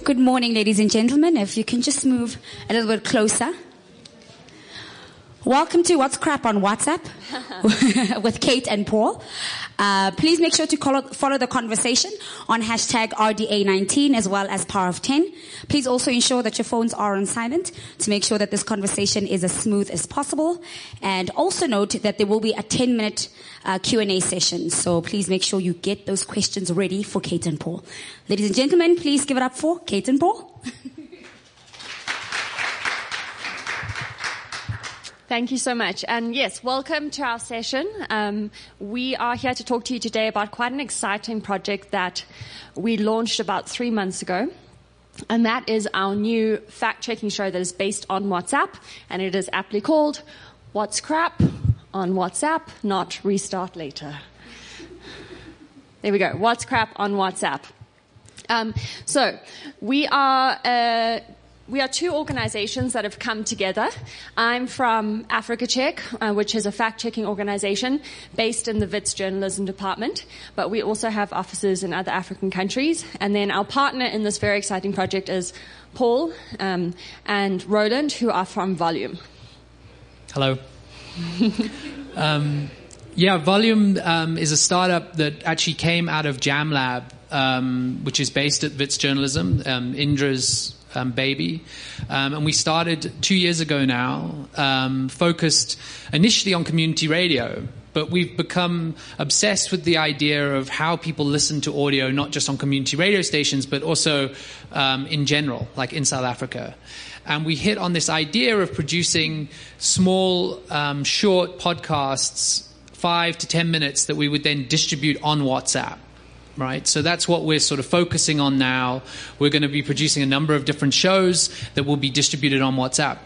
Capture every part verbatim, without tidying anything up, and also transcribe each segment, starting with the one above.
Good morning, ladies and gentlemen. If you can just move a little bit closer. Welcome to What's Crap on WhatsApp with Kate and Paul. Uh, please make sure to follow, follow the conversation on hashtag R D A nineteen as well as Power of ten. Please also ensure that your phones are on silent to make sure that this conversation is as smooth as possible. And also note that there will be a ten minute uh, Q and A session. So please make sure you get those questions ready for Kate and Paul. Ladies and gentlemen, please give it up for Kate and Paul. Thank you so much. And yes, welcome to our session. Um, we are here to talk to you today about quite an exciting project that we launched about three months ago. And that is our new fact-checking show that is based on WhatsApp. And it is aptly called What's Crap on WhatsApp, not Restart Later. There we go. What's Crap on WhatsApp. Um, so we are... Uh, We are two organizations that have come together. I'm from Africa Check, uh, which is a fact-checking organization based in the Wits Journalism Department, but we also have offices in other African countries. And then our partner in this very exciting project is Paul um, and Roland, who are from Volume. Hello. um, yeah, Volume um, is a startup that actually came out of JamLab, um, which is based at Wits Journalism, um, Indra's Um, baby. Um, and we started two years ago now, um, focused initially on community radio, but we've become obsessed with the idea of how people listen to audio, not just on community radio stations, but also um, in general, like in South Africa. And we hit on this idea of producing small, um, short podcasts, five to ten minutes, that we would then distribute on WhatsApp. Right, so that's what we're sort of focusing on now. We're going to be producing a number of different shows that will be distributed on WhatsApp.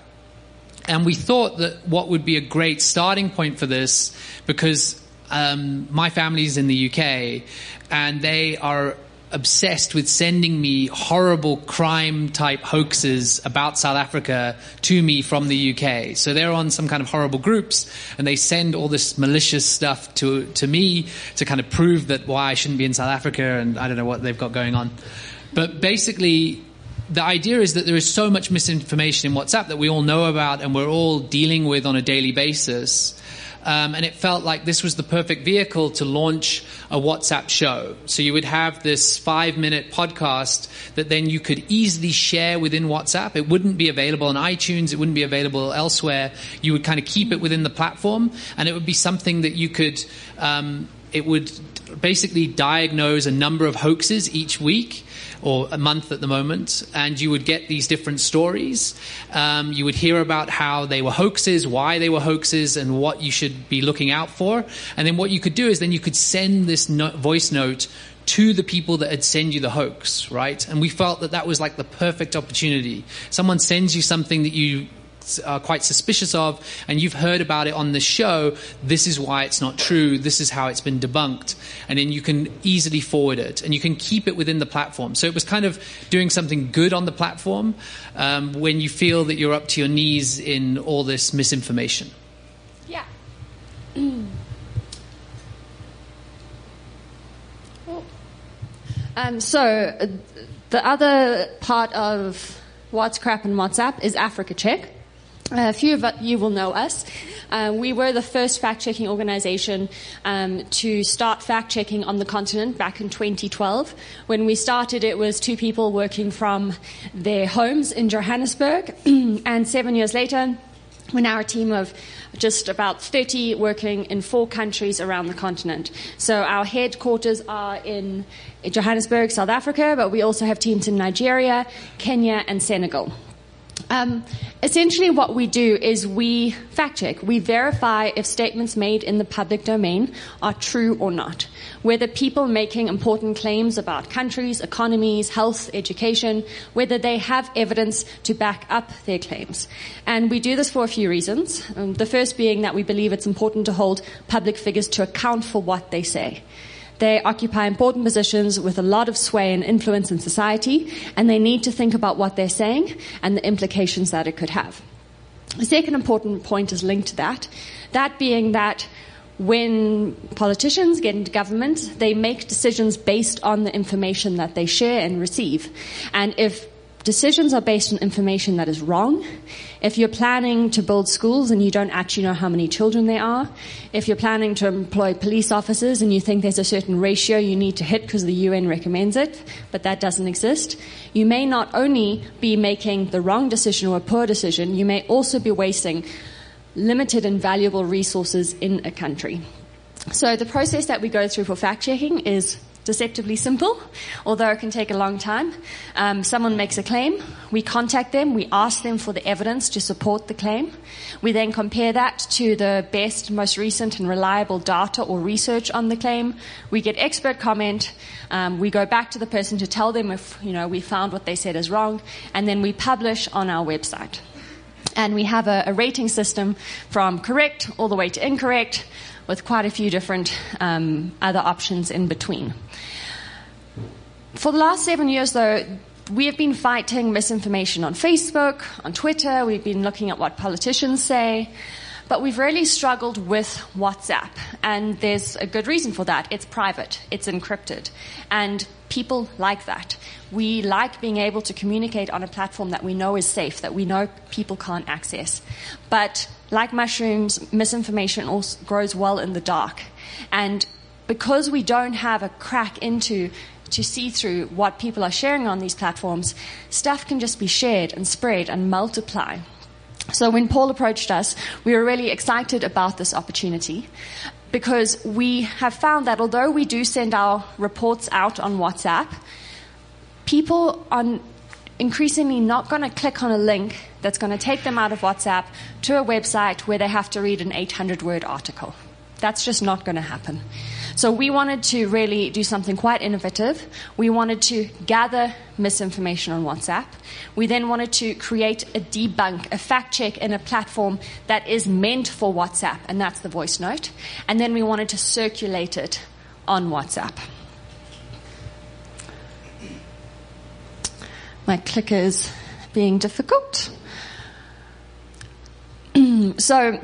And we thought that what would be a great starting point for this, because um, my family's in the U K, and they are obsessed with sending me horrible crime-type hoaxes about South Africa to me from the U K. So they're on some kind of horrible groups, and they send all this malicious stuff to to me to kind of prove that why I shouldn't be in South Africa, and I don't know what they've got going on. But basically, the idea is that there is so much misinformation in WhatsApp that we all know about and we're all dealing with on a daily basis. Um, and it felt like this was the perfect vehicle to launch a WhatsApp show. So you would have this five-minute podcast that then you could easily share within WhatsApp. It wouldn't be available on iTunes. It wouldn't be available elsewhere. You would kind of keep it within the platform, and it would be something that you could um, – it would basically diagnose a number of hoaxes each week, or a month at the moment, and you would get these different stories. Um, you would hear about how they were hoaxes, why they were hoaxes, and what you should be looking out for. And then what you could do is then you could send this no- voice note to the people that had sent you the hoax, right? And we felt that that was like the perfect opportunity. Someone sends you something that you are quite suspicious of, and you've heard about it on the show. This is why it's not true. This is how it's been debunked. And then you can easily forward it, and you can keep it within the platform. So it was kind of doing something good on the platform um, when you feel that you're up to your knees in all this misinformation. Yeah. um, so uh, the other part of What's Crap on WhatsApp is Africa Check. Uh, a few of you will know us. Uh, we were the first fact-checking organization um, to start fact-checking on the continent back in twenty twelve. When we started, it was two people working from their homes in Johannesburg. And seven years later, we're now a team of just about thirty working in four countries around the continent. So our headquarters are in Johannesburg, South Africa, but we also have teams in Nigeria, Kenya, and Senegal. Um, essentially what we do is we fact-check. We verify if statements made in the public domain are true or not. Whether people making important claims about countries, economies, health, education, whether they have evidence to back up their claims. And we do this for a few reasons. Um, the first being that we believe it's important to hold public figures to account for what they say. They occupy important positions with a lot of sway and influence in society, and they need to think about what they're saying and the implications that it could have. The second important point is linked to that, that being that when politicians get into government, they make decisions based on the information that they share and receive. And if decisions are based on information that is wrong, if you're planning to build schools and you don't actually know how many children there are, if you're planning to employ police officers and you think there's a certain ratio you need to hit because the U N recommends it, but that doesn't exist, you may not only be making the wrong decision or a poor decision, you may also be wasting limited and valuable resources in a country. So the process that we go through for fact-checking is deceptively simple, although it can take a long time. Um, someone makes a claim, we contact them, we ask them for the evidence to support the claim. We then compare that to the best, most recent and reliable data or research on the claim. We get expert comment, um, we go back to the person to tell them if, you know, we found what they said is wrong, and then we publish on our website. And we have a, a rating system from correct all the way to incorrect, with quite a few different um, other options in between. For the last seven years, though, we have been fighting misinformation on Facebook, on Twitter. We've been looking at what politicians say. But we've really struggled with WhatsApp. And there's a good reason for that. It's private. It's encrypted. And people like that. We like being able to communicate on a platform that we know is safe, that we know people can't access. But like mushrooms, misinformation also grows well in the dark. And because we don't have a crack into to see through what people are sharing on these platforms, stuff can just be shared and spread and multiply. So when Paul approached us, we were really excited about this opportunity because we have found that although we do send our reports out on WhatsApp, people are increasingly not going to click on a link that's going to take them out of WhatsApp to a website where they have to read an eight hundred word article. That's just not going to happen. So we wanted to really do something quite innovative. We wanted to gather misinformation on WhatsApp. We then wanted to create a debunk, a fact check in a platform that is meant for WhatsApp, and that's the voice note. And then we wanted to circulate it on WhatsApp. My clicker is being difficult. So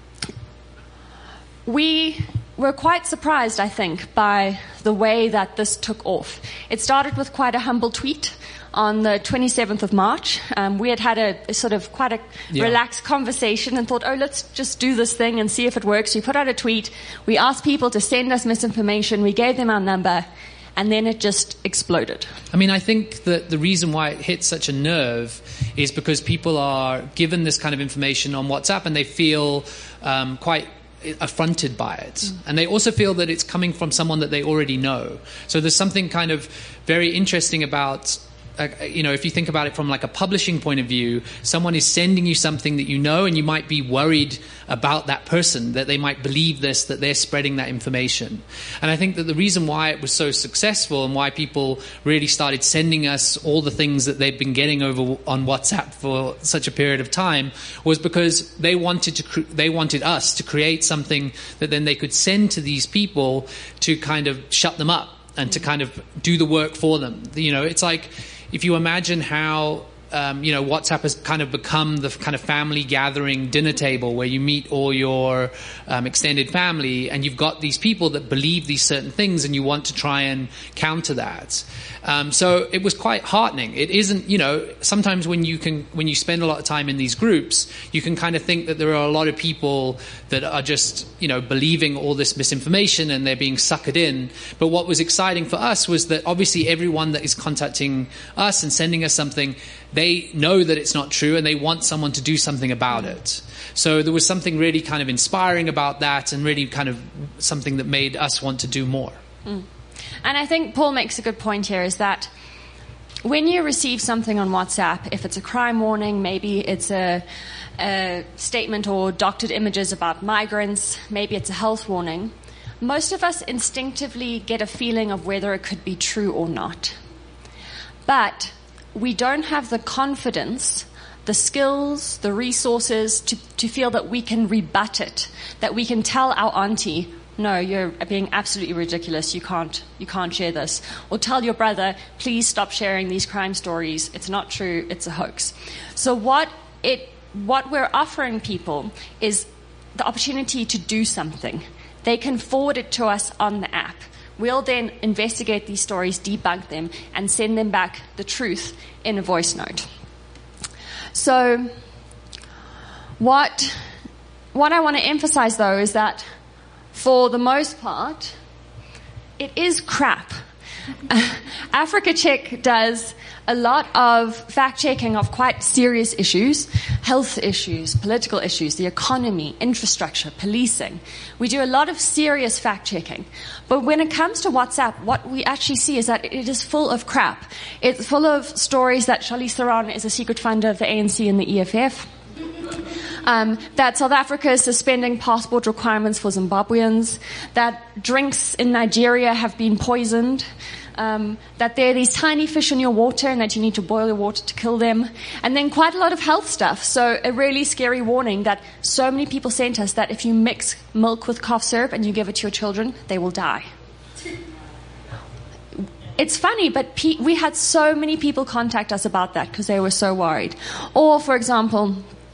we were quite surprised, I think, by the way that this took off. It started with quite a humble tweet on the twenty-seventh of March. Um, we had had a, a sort of quite a yeah. relaxed conversation and thought, oh, let's just do this thing and see if it works. We put out a tweet. We asked people to send us misinformation. We gave them our number. And then it just exploded. I mean, I think that the reason why it hits such a nerve is because people are given this kind of information on WhatsApp and they feel um, quite affronted by it. Mm. And they also feel that it's coming from someone that they already know. So there's something kind of very interesting about, uh, you know, if you think about it from like a publishing point of view, someone is sending you something that you know, and you might be worried about that person, that they might believe this, that they're spreading that information. And I think that the reason why it was so successful and why people really started sending us all the things that they've been getting over on WhatsApp for such a period of time was because they wanted to, cre- they wanted us to create something that then they could send to these people to kind of shut them up and to kind of do the work for them. You know, it's like, if you imagine how, um, you know, WhatsApp has kind of become the kind of family gathering dinner table where you meet all your um, extended family, and you've got these people that believe these certain things and you want to try and counter that. Um, so it was quite heartening. It isn't, you know, sometimes when you can, when you spend a lot of time in these groups, you can kind of think that there are a lot of people that are just, you know, believing all this misinformation and they're being suckered in. But what was exciting for us was that obviously everyone that is contacting us and sending us something, they know that it's not true and they want someone to do something about it. So there was something really kind of inspiring about that and really kind of something that made us want to do more. Mm. And I think Paul makes a good point here, is that when you receive something on WhatsApp, if it's a crime warning, maybe it's a, a statement or doctored images about migrants, maybe it's a health warning, most of us instinctively get a feeling of whether it could be true or not. But we don't have the confidence, the skills, the resources to, to feel that we can rebut it, that we can tell our auntie, no, you're being absolutely ridiculous, you can't, you can't share this. Or tell your brother, please stop sharing these crime stories, it's not true, it's a hoax. So what it, what we're offering people is the opportunity to do something. they can forward it to us on the app. We'll then investigate these stories, debunk them, and send them back the truth in a voice note. So what, what I want to emphasize, though, is that for the most part, it is crap. Africa Check does a lot of fact-checking of quite serious issues, health issues, political issues, the economy, infrastructure, policing. We do a lot of serious fact-checking. But when it comes to WhatsApp, what we actually see is that it is full of crap. It's full of stories that Charlize Theron is a secret funder of the A N C and the E F F. Um, that South Africa is suspending passport requirements for Zimbabweans, that drinks in Nigeria have been poisoned, um, that there are these tiny fish in your water and that you need to boil your water to kill them, and then quite a lot of health stuff. So a really scary warning that so many people sent us that if you mix milk with cough syrup and you give it to your children, they will die. It's funny, but pe- we had so many people contact us about that because they were so worried. Or, for example,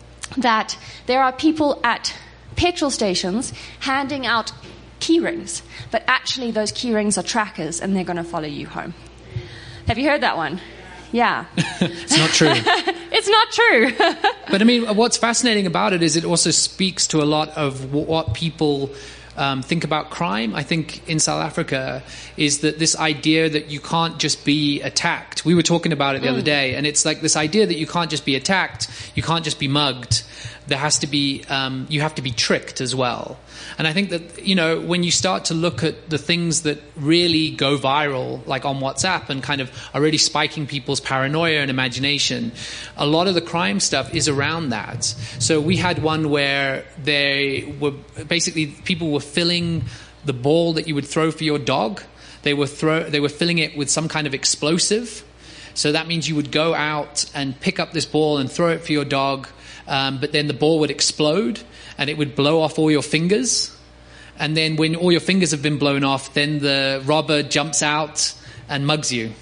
that there are people at petrol stations handing out key rings, but actually those key rings are trackers and they're going to follow you home. Have you heard that one? Yeah. It's not true. It's not true. But I mean, what's fascinating about it is it also speaks to a lot of w- what people um, think about crime. I think in South Africa is that this idea that you can't just be attacked. We were talking about it the mm. other day, and it's like this idea that you can't just be attacked, you can't just be mugged. There has to be, um, you have to be tricked as well. And I think that, you know, when you start to look at the things that really go viral, like on WhatsApp, and kind of are really spiking people's paranoia and imagination, a lot of the crime stuff is around that. So we had one where they were, basically people were filling the ball that you would throw for your dog. They were throw, they were filling it with some kind of explosive. So that means you would go out and pick up this ball and throw it for your dog. Um, but then the ball would explode and it would blow off all your fingers. And then when all your fingers have been blown off, then the robber jumps out and mugs you.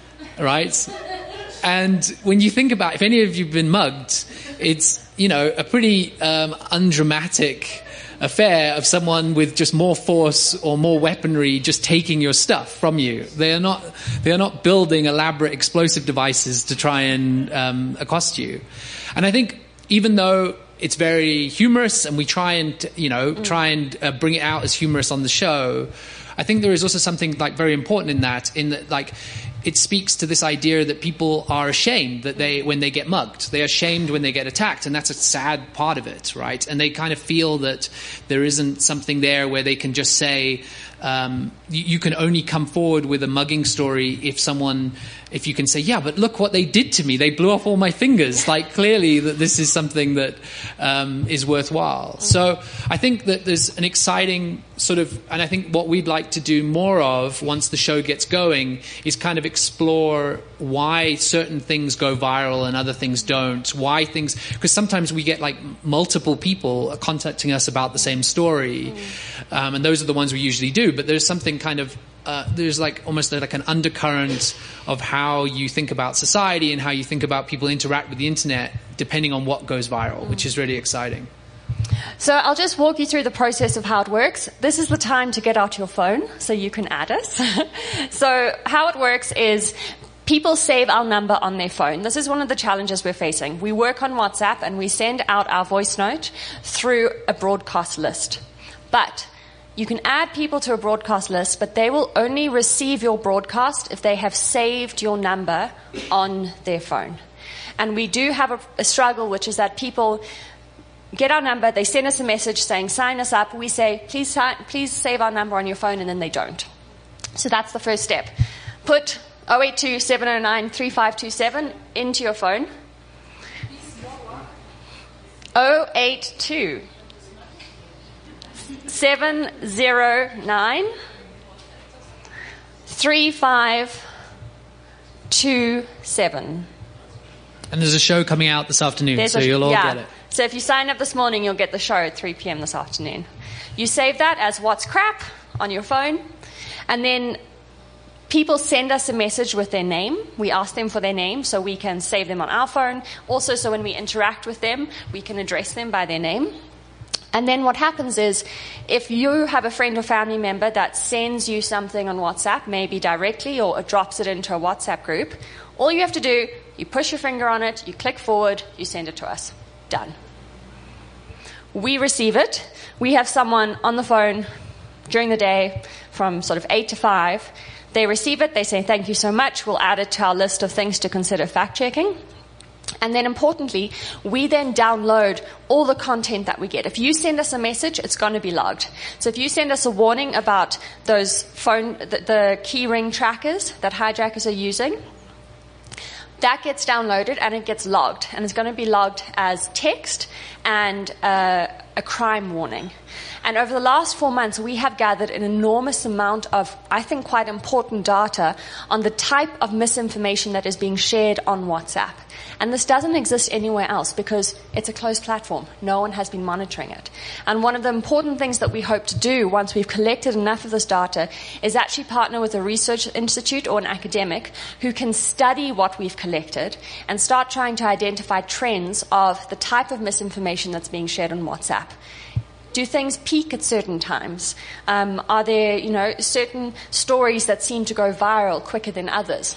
Right? And when you think about, if any of you have been mugged, it's, you know, a pretty um, undramatic affair of someone with just more force or more weaponry just taking your stuff from you. They are not, they are not building elaborate explosive devices to try and um, accost you. And I think, even though it's very humorous and we try and, you know, mm. try and uh, bring it out as humorous on the show, I think there is also something like very important in that, in that like it speaks to this idea that people are ashamed that they, when they get mugged, they are ashamed when they get attacked, and that's a sad part of it, right? And they kind of feel that there isn't something there where they can just say, um, you, you can only come forward with a mugging story if someone, if you can say, yeah, but look what they did to me. They blew off all my fingers. Like, clearly that this is something that um, is worthwhile. So I think that there's an exciting sort of, and I think what we'd like to do more of once the show gets going is kind of explore why certain things go viral and other things don't. Why things, because sometimes we get like multiple people contacting us about the same story. Um, and those are the ones we usually do. But there's something kind of, Uh, there's like almost like an undercurrent of how you think about society and how you think about people interact with the internet depending on what goes viral, mm. which is really exciting. So I'll just walk you through the process of how it works. This is the time to get out your phone so you can add us. So how it works is people save our number on their phone. This is one of the challenges we're facing. We work on WhatsApp and we send out our voice note through a broadcast list. But you can add people to a broadcast list, but they will only receive your broadcast if they have saved your number on their phone. And we do have a, a struggle, which is that people get our number, they send us a message saying, sign us up. We say, please, please save our number on your phone, and then they don't. So that's the first step. Put oh eight two, seven oh nine, three five two seven into your phone. oh eight two seven zero nine three five two seven. And there's a show coming out this afternoon, there's so a, you'll all yeah. get it. So if you sign up this morning, you'll get the show at three p.m. this afternoon. You save that as What's Crap on your phone, and then people send us a message with their name. We ask them for their name so we can save them on our phone. Also, so when we interact with them, we can address them by their name. And then what happens is, if you have a friend or family member that sends you something on WhatsApp, maybe directly or drops it into a WhatsApp group, all you have to do, you push your finger on it, you click forward, you send it to us. Done. We receive it. We have someone on the phone during the day from sort of eight to five. They receive it. They say, thank you so much. We'll add it to our list of things to consider fact-checking. And then importantly, we then download all the content that we get. If you send us a message, it's going to be logged. So if you send us a warning about those phone, the, the key ring trackers that hijackers are using, that gets downloaded and it gets logged. And it's going to be logged as text and uh, a crime warning. And over the last four months, we have gathered an enormous amount of, I think, quite important data on the type of misinformation that is being shared on WhatsApp. And this doesn't exist anywhere else because it's a closed platform. No one has been monitoring it. And one of the important things that we hope to do once we've collected enough of this data is actually partner with a research institute or an academic who can study what we've collected and start trying to identify trends of the type of misinformation that's being shared on WhatsApp. Do things peak at certain times? Um, are there, you know, certain stories that seem to go viral quicker than others?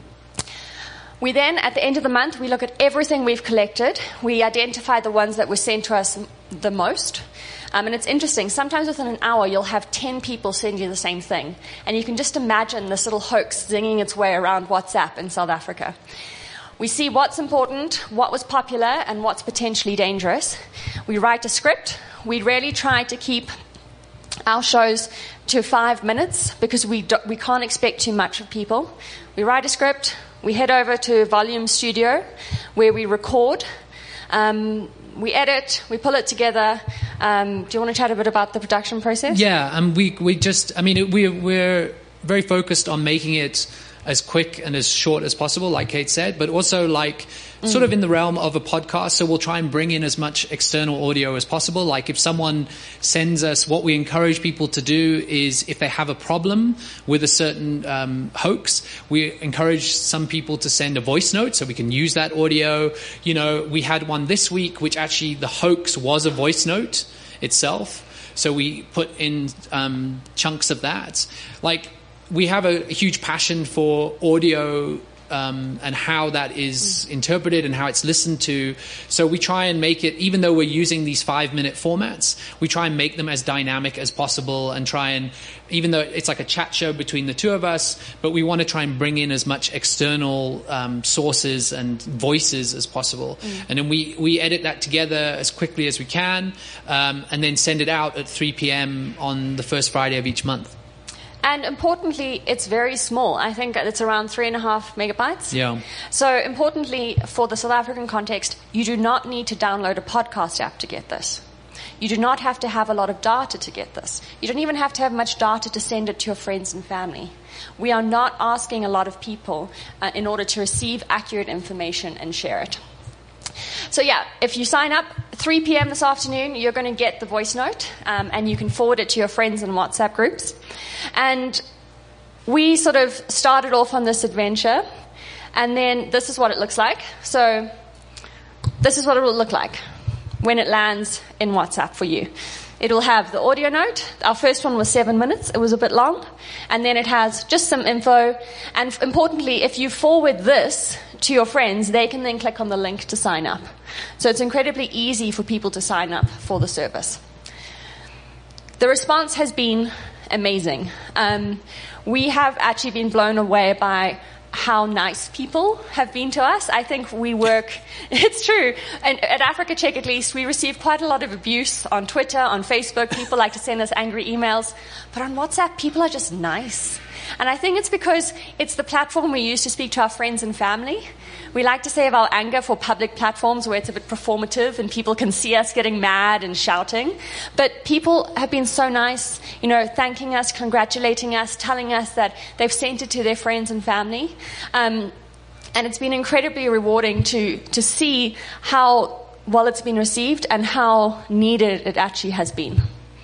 We then, at the end of the month, we look at everything we've collected. We identify the ones that were sent to us the most. Um, and it's interesting. Sometimes within an hour, you'll have ten people send you the same thing. And you can just imagine this little hoax zinging its way around WhatsApp in South Africa. We see what's important, what was popular, and what's potentially dangerous. We write a script. We really try to keep our shows to five minutes because we do, we can't expect too much of people. We write a script. We head over to Volume Studio where we record. Um, we edit. We pull it together. Um, do you want to chat a bit about the production process? Yeah, and we we just, I mean, we we're very focused on making it as quick and as short as possible, like Kate said, but also like mm. sort of in the realm of a podcast. So we'll try and bring in as much external audio as possible. Like if someone sends us, what we encourage people to do is if they have a problem with a certain um, hoax, we encourage some people to send a voice note so we can use that audio. You know, we had one this week, which actually the hoax was a voice note itself. So we put in um, chunks of that. Like, we have a huge passion for audio um, and how that is interpreted and how it's listened to. So we try and make it, even though we're using these five-minute formats, we try and make them as dynamic as possible and try and, even though it's like a chat show between the two of us, but we want to try and bring in as much external um, sources and voices as possible. Mm. And then we, we edit that together as quickly as we can um, and then send it out at three p.m. on the first Friday of each month. And importantly, it's very small. I think it's around three and a half megabytes. Yeah. So importantly, for the South African context, you do not need to download a podcast app to get this. You do not have to have a lot of data to get this. You don't even have to have much data to send it to your friends and family. We are not asking a lot of people uh, in order to receive accurate information and share it. So yeah, if you sign up three p.m. this afternoon, you're going to get the voice note, um, and you can forward it to your friends in WhatsApp groups. And we sort of started off on this adventure, and then this is what it looks like. So this is what it will look like when it lands in WhatsApp for you. It'll have the audio note. Our first one was seven minutes. It was a bit long. And then it has just some info. And importantly, if you forward this to your friends, they can then click on the link to sign up. So it's incredibly easy for people to sign up for the service. The response has been amazing. Um, we have actually been blown away by how nice people have been to us. I think we work, it's true, and at Africa Check at least, we receive quite a lot of abuse on Twitter, on Facebook. People like to send us angry emails. But on WhatsApp, people are just nice. And I think it's because it's the platform we use to speak to our friends and family. We like to save our anger for public platforms where it's a bit performative and people can see us getting mad and shouting. But people have been so nice, you know, thanking us, congratulating us, telling us that they've sent it to their friends and family. Um, and it's been incredibly rewarding to, to see how well it's been received and how needed it actually has been.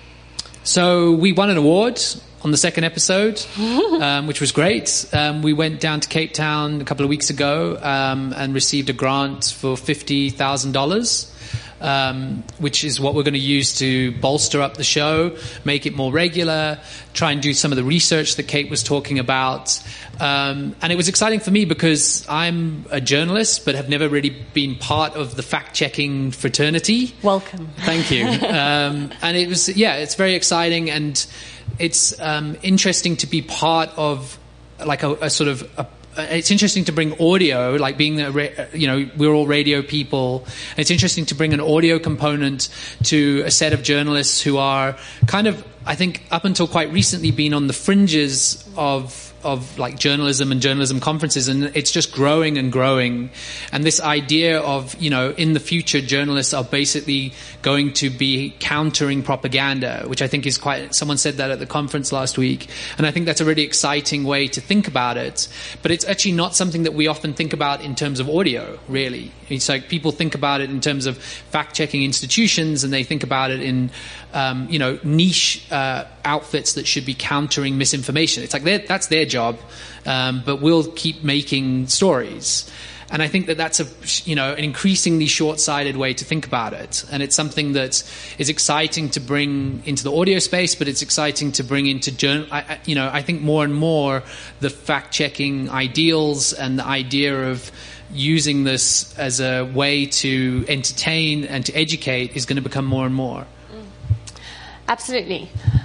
So we won an award on the second episode, um, which was great. Um, we went down to Cape Town a couple of weeks ago um, and received a grant for fifty thousand dollars um, which is what we're going to use to bolster up the show, make it more regular, try and do some of the research that Kate was talking about. Um, and it was exciting for me because I'm a journalist, but have never really been part of the fact-checking fraternity. Welcome. Thank you. um, and it was, yeah, it's very exciting, and it's um, interesting to be part of like a, a sort of a it's interesting to bring audio, like being, a, you know, we're all radio people. And it's interesting to bring an audio component to a set of journalists who are kind of, I think, up until quite recently been on the fringes of of like journalism and journalism conferences, and it's just growing and growing. And this idea of, you know, in the future journalists are basically going to be countering propaganda, which I think is quite, someone said that at the conference last week, and I think that's a really exciting way to think about it. But it's actually not something that we often think about in terms of audio, really. It's like people think about it in terms of fact-checking institutions, and they think about it in um, you know, niche uh, outfits that should be countering misinformation. It's like that's their job, um, but we'll keep making stories. And I think that that's a, you know, an increasingly short-sighted way to think about it. And it's something that is exciting to bring into the audio space, but it's exciting to bring into journal. I, you know, I think more and more the fact-checking ideals and the idea of using this as a way to entertain and to educate is going to become more and more. Absolutely.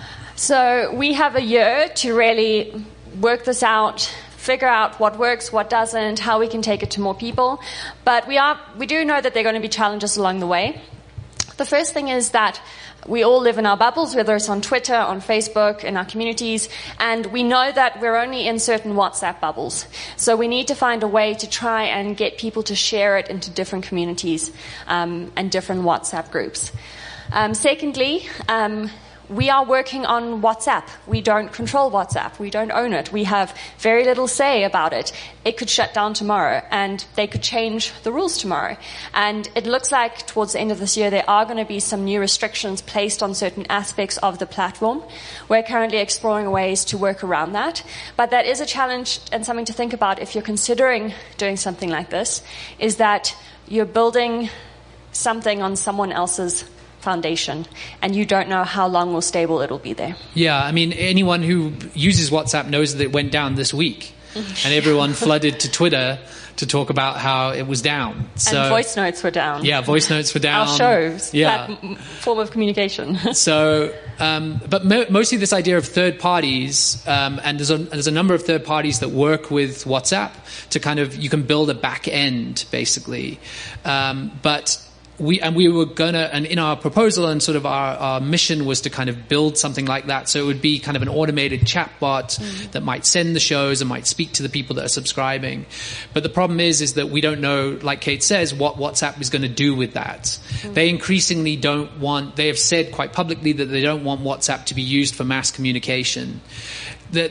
So we have a year to really work this out, figure out what works, what doesn't, how we can take it to more people. But we are, we do know that there are going to be challenges along the way. The first thing is that we all live in our bubbles, whether it's on Twitter, on Facebook, in our communities, and we know that we're only in certain WhatsApp bubbles. So we need to find a way to try and get people to share it into different communities um, and different WhatsApp groups. Um, secondly, um, we are working on WhatsApp. We don't control WhatsApp. We don't own it. We have very little say about it. It could shut down tomorrow, and they could change the rules tomorrow. And it looks like towards the end of this year there are going to be some new restrictions placed on certain aspects of the platform. We're currently exploring ways to work around that. But that is a challenge and something to think about if you're considering doing something like this, is that you're building something on someone else's foundation, and you don't know how long or stable it'll be there. Yeah, I mean, anyone who uses WhatsApp knows that it went down this week, and everyone flooded to Twitter to talk about how it was down. So, and voice notes were down. Yeah, voice notes were down. Our shows, yeah. that m- form of communication. So, um, but mo- mostly this idea of third parties, um, and there's a, there's a number of third parties that work with WhatsApp to kind of, you can build a back end, basically. Um, but We, and we were gonna, and in our proposal and sort of our, our mission was to kind of build something like that. So it would be kind of an automated chatbot mm. that might send the shows and might speak to the people that are subscribing. But the problem is, is that we don't know, like Kate says, what WhatsApp is going to do with that. Mm. They increasingly don't want, they have said quite publicly that they don't want WhatsApp to be used for mass communication. That,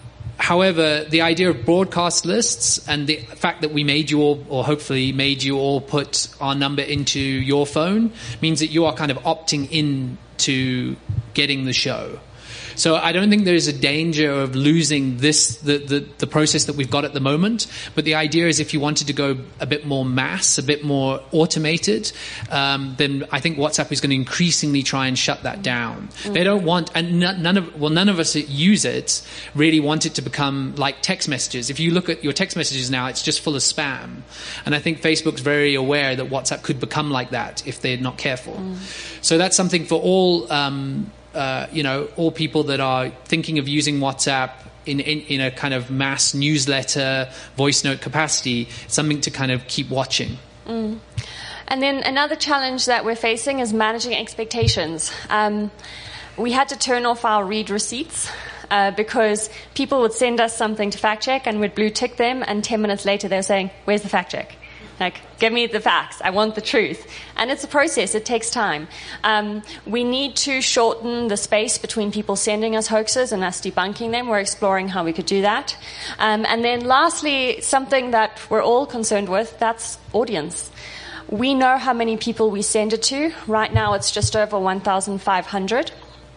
However, the idea of broadcast lists and the fact that we made you all, or hopefully made you all put our number into your phone, means that you are kind of opting in to getting the show. So I don't think there is a danger of losing this, the, the, the process that we've got at the moment. But the idea is if you wanted to go a bit more mass, a bit more automated, um, then I think WhatsApp is going to increasingly try and shut that down. Mm-hmm. They don't want, and none of, well, none of us that use it really want it to become like text messages. If you look at your text messages now, it's just full of spam. And I think Facebook's very aware that WhatsApp could become like that if they're not careful. Mm. So that's something for all, um, Uh, you know, all people that are thinking of using WhatsApp in, in, in a kind of mass newsletter, voice note capacity, something to kind of keep watching. Mm. And then another challenge that we're facing is managing expectations. Um, we had to turn off our read receipts uh, because people would send us something to fact check and we'd blue tick them, and ten minutes later they were saying, "Where's the fact check? Like, give me the facts. I want the truth." And it's a process. It takes time. Um, we need to shorten the space between people sending us hoaxes and us debunking them. We're exploring how we could do that. Um, and then lastly, something that we're all concerned with, that's audience. We know how many people we send it to. Right now it's just over one thousand five hundred.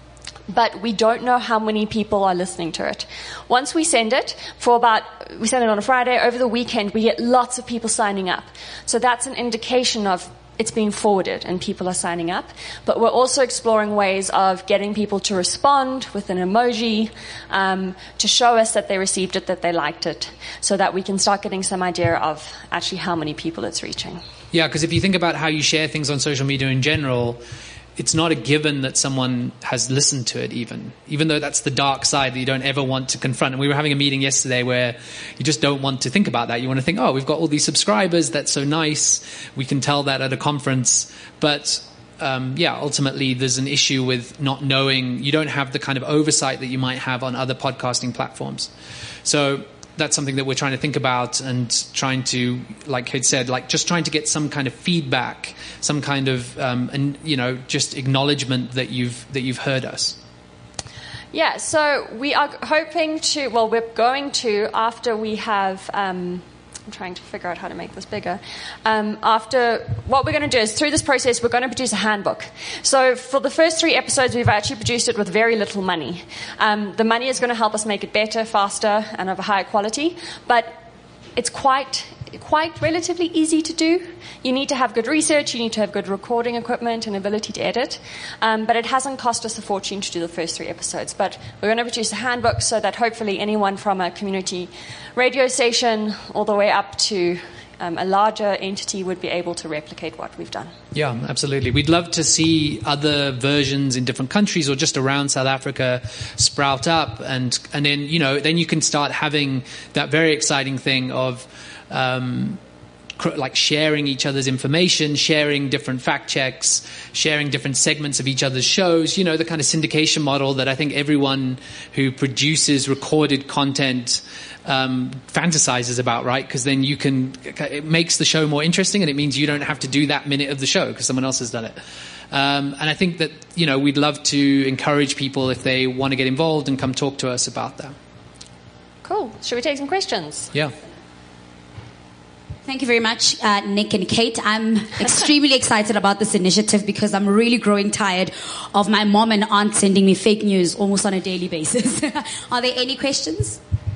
But we don't know how many people are listening to it. Once we send it, for about, we send it on a Friday, over the weekend we get lots of people signing up. So that's an indication of, it's being forwarded and people are signing up. But we're also exploring ways of getting people to respond with an emoji, um, to show us that they received it, that they liked it, so that we can start getting some idea of actually how many people it's reaching. Yeah, because if you think about how you share things on social media in general, it's not a given that someone has listened to it even, even though that's the dark side that you don't ever want to confront. And we were having a meeting yesterday where you just don't want to think about that. You want to think, oh, we've got all these subscribers. That's so nice. We can tell that at a conference. But um, yeah, ultimately there's an issue with not knowing. You don't have the kind of oversight that you might have on other podcasting platforms. So that's something that we're trying to think about and trying to, like Kate said, like just trying to get some kind of feedback, some kind of, um, and you know, just acknowledgement that you've that you've heard us. Yeah, so we are hoping to. Well, we're going to after we have. Um, I'm trying to figure out how to make this bigger. Um, after, what we're going to do is, through this process, we're going to produce a handbook. So for the first three episodes, we've actually produced it with very little money. Um, the money is going to help us make it better, faster, and of a higher quality. But it's quite quite relatively easy to do. You need to have good research, you need to have good recording equipment and ability to edit. Um, but it hasn't cost us a fortune to do the first three episodes. But we're going to produce a handbook so that hopefully anyone from a community radio station all the way up to um, a larger entity would be able to replicate what we've done. Yeah, absolutely. We'd love to see other versions in different countries or just around South Africa sprout up, and and then, you know, then you can start having that very exciting thing of um, cr- like sharing each other's information, sharing different fact checks, sharing different segments of each other's shows, you know, the kind of syndication model that I think everyone who produces recorded content um, fantasizes about, right? Because then you can, it makes the show more interesting, and it means you don't have to do that minute of the show because someone else has done it. Um, and I think that, you know, we'd love to encourage people if they want to get involved and come talk to us about that. Cool. Should we take some questions? Yeah. Thank you very much, uh, Nick and Kate. I'm extremely excited about this initiative because I'm really growing tired of my mom and aunt sending me fake news almost on a daily basis. Are there any questions?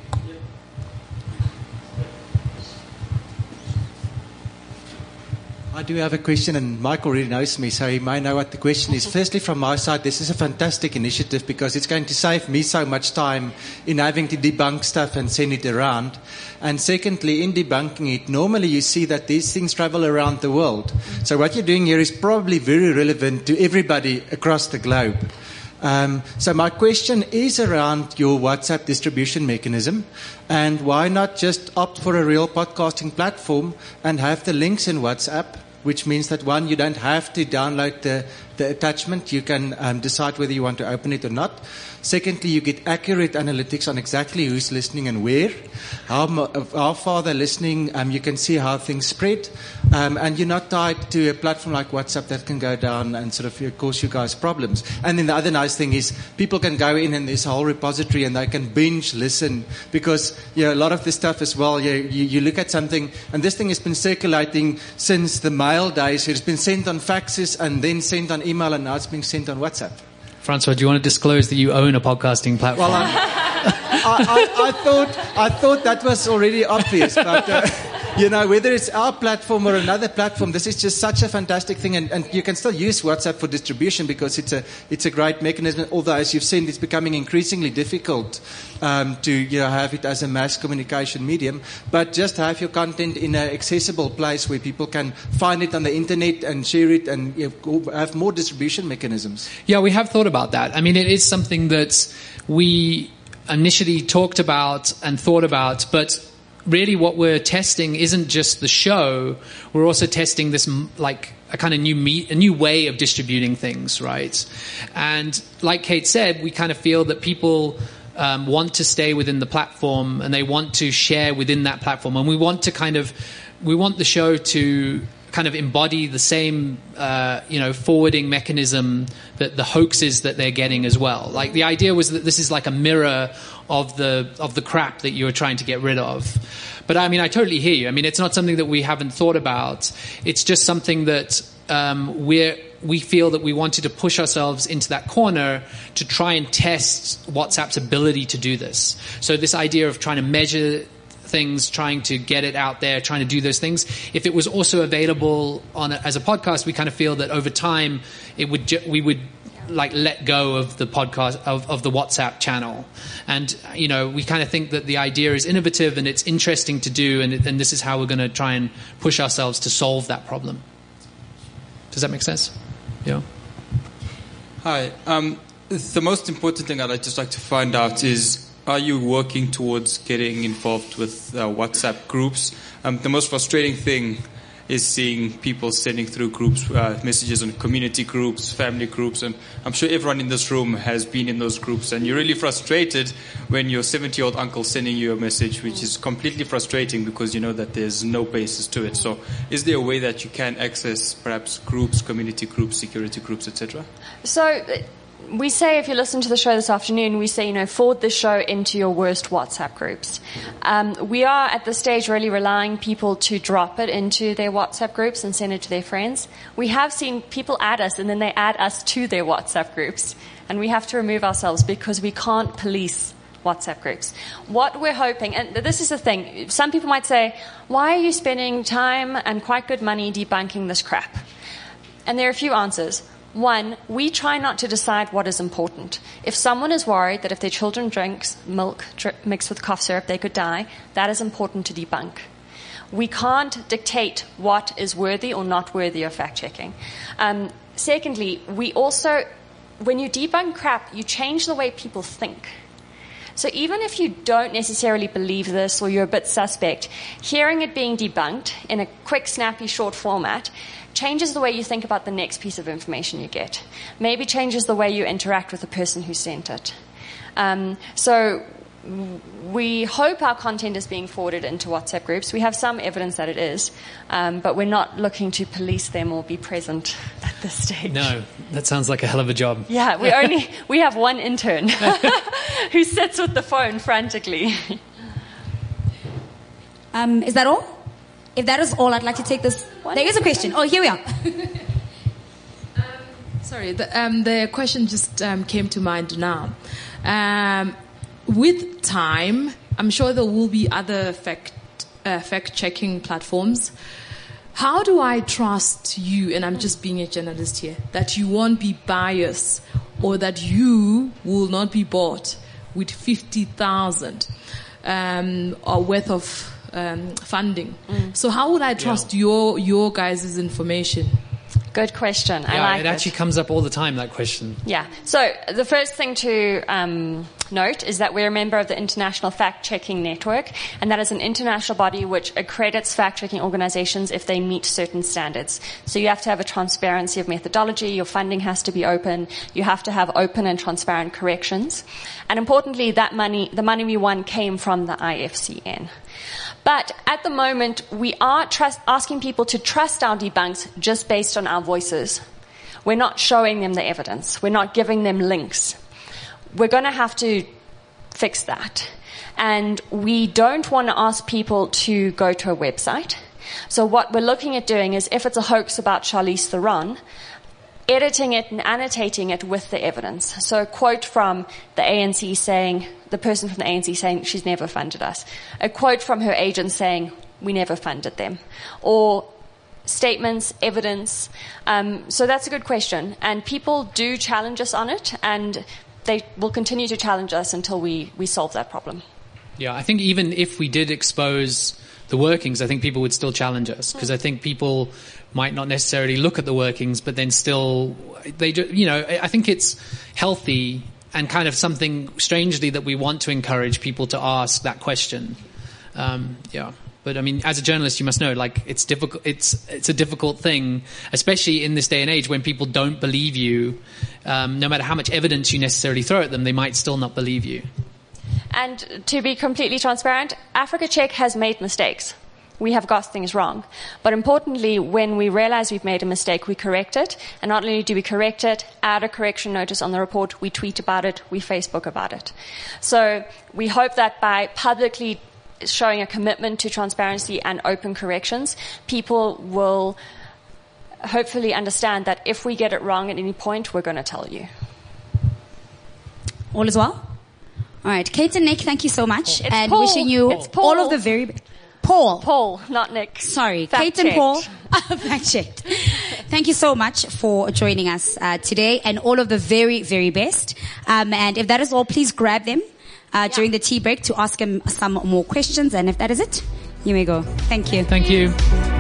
I do have a question, and Mike already knows me, so he may know what the question is. Firstly, from my side, this is a fantastic initiative because it's going to save me so much time in having to debunk stuff and send it around. And secondly, in debunking it, normally you see that these things travel around the world. So what you're doing here is probably very relevant to everybody across the globe. Um, so my question is around your WhatsApp distribution mechanism, and why not just opt for a real podcasting platform and have the links in WhatsApp, which means that, one, you don't have to download the, the attachment. You can um, decide whether you want to open it or not. Secondly, you get accurate analytics on exactly who's listening and where, how, how far they're listening. Um, you can see how things spread. Um, and you're not tied to a platform like WhatsApp that can go down and sort of cause you guys problems. And then the other nice thing is people can go in and there's a whole repository and they can binge listen because, you know, a lot of this stuff as well, you, you, you look at something, and this thing has been circulating since the mail days. It's been sent on faxes and then sent on email, and now it's being sent on WhatsApp. Francois, do you want to disclose that you own a podcasting platform? Well, I, I, I, I thought I thought that was already obvious, but uh, you know, whether it's our platform or another platform, this is just such a fantastic thing, and, and you can still use WhatsApp for distribution because it's a it's a great mechanism. Although, as you've seen, it's becoming increasingly difficult um, to you know have it as a mass communication medium. But just have your content in an accessible place where people can find it on the internet and share it, and you know, have more distribution mechanisms. Yeah, we have thought about that. I mean, it is something that we initially talked about and thought about, but really what we're testing isn't just the show. We're also testing this like a kind of new me- a new way of distributing things, right? And like Kate said, we kind of feel that people um, want to stay within the platform and they want to share within that platform, and we want to kind of we want the show to kind of embody the same, uh, you know, forwarding mechanism that the hoaxes that they're getting as well. Like the idea was that this is like a mirror of the of the crap that you're trying to get rid of. But I mean, I totally hear you. I mean, it's not something that we haven't thought about. It's just something that um, we're we feel that we wanted to push ourselves into that corner to try and test WhatsApp's ability to do this. So this idea of trying to measure things, trying to get it out there, trying to do those things. If it was also available on a, as a podcast, we kind of feel that over time it would ju- we would like let go of the podcast of, of the WhatsApp channel. And you know, we kind of think that the idea is innovative and it's interesting to do, and, and this is how we're going to try and push ourselves to solve that problem. Does that make sense? Yeah. Hi. Um, the most important thing I'd just like to find out is, are you working towards getting involved with uh, WhatsApp groups? Um, the most frustrating thing is seeing people sending through groups, uh, messages on community groups, family groups, and I'm sure everyone in this room has been in those groups, and you're really frustrated when your seventy-year-old uncle sending you a message, which is completely frustrating because you know that there's no basis to it. So is there a way that you can access perhaps groups, community groups, security groups, et cetera? So we say, if you listen to the show this afternoon, we say, you know, forward this show into your worst WhatsApp groups. Um, we are at this stage really relying people to drop it into their WhatsApp groups and send it to their friends. We have seen people add us and then they add us to their WhatsApp groups. And we have to remove ourselves because we can't police WhatsApp groups. What we're hoping, and this is the thing, some people might say, why are you spending time and quite good money debunking this crap? And there are a few answers. One, we try not to decide what is important. If someone is worried that if their children drinks milk dr- mixed with cough syrup, they could die, that is important to debunk. We can't dictate what is worthy or not worthy of fact-checking. Um, secondly, we also, when you debunk crap, you change the way people think. So even if you don't necessarily believe this or you're a bit suspect, hearing it being debunked in a quick, snappy, short format changes the way you think about the next piece of information you get. Maybe changes the way you interact with the person who sent it. Um, so we hope our content is being forwarded into WhatsApp groups. We have some evidence that it is, um, but we're not looking to police them or be present at this stage. No, that sounds like a hell of a job. Yeah, we only we have one intern who sits with the phone frantically. Um, is that all? If that is all, I'd like to take this. There is a question. Oh, here we are. um, sorry, the, um, the question just um, came to mind now. Um, with time, I'm sure there will be other fact uh, fact-checking platforms. How do I trust you, and I'm just being a journalist here, that you won't be biased or that you will not be bought with fifty thousand um, or worth of Um, funding. Mm. So how would I trust yeah. your your guys' information? Good question. Yeah, I like it actually it. comes up all the time, that question. Yeah. So the first thing to um, note is that we're a member of the International Fact-Checking Network, and that is an international body which accredits fact-checking organizations if they meet certain standards. So you have to have a transparency of methodology, your funding has to be open, you have to have open and transparent corrections. And importantly, that money, the money we won came from the I F C N. But at the moment, we are trust, asking people to trust our debunks just based on our voices. We're not showing them the evidence. We're not giving them links. We're going to have to fix that. And we don't want to ask people to go to a website. So what we're looking at doing is, if it's a hoax about Charlize Theron, editing it and annotating it with the evidence. So a quote from the A N C saying, the person from the A N C saying she's never funded us. A quote from her agent saying we never funded them. Or statements, evidence. Um, so that's a good question. And people do challenge us on it, and they will continue to challenge us until we, we solve that problem. Yeah, I think even if we did expose the workings, I think people would still challenge us, because I think people might not necessarily look at the workings, but then still, they, you know, I think it's healthy and kind of something strangely that we want to encourage people to ask that question. Um, yeah. But I mean, as a journalist, you must know, like, it's difficult, it's, it's a difficult thing, especially in this day and age when people don't believe you. Um, no matter how much evidence you necessarily throw at them, they might still not believe you. And to be completely transparent, Africa Check has made mistakes. We have got things wrong. But importantly, when we realize we've made a mistake, we correct it. And not only do we correct it, add a correction notice on the report, we tweet about it, we Facebook about it. So we hope that by publicly showing a commitment to transparency and open corrections, people will hopefully understand that if we get it wrong at any point, we're going to tell you. All is well? All right, Kate and Nick, thank you so much. It's and Paul. wishing you It's Paul. all of the very best. Paul. Paul, not Nick. Sorry, Fact Kate and checked. Paul. Fact checked. Thank you so much for joining us uh, today, and all of the very, very best. Um, and if that is all, please grab them uh, during the tea break to ask them some more questions. And if that is it, you may go. Thank you. Thank you.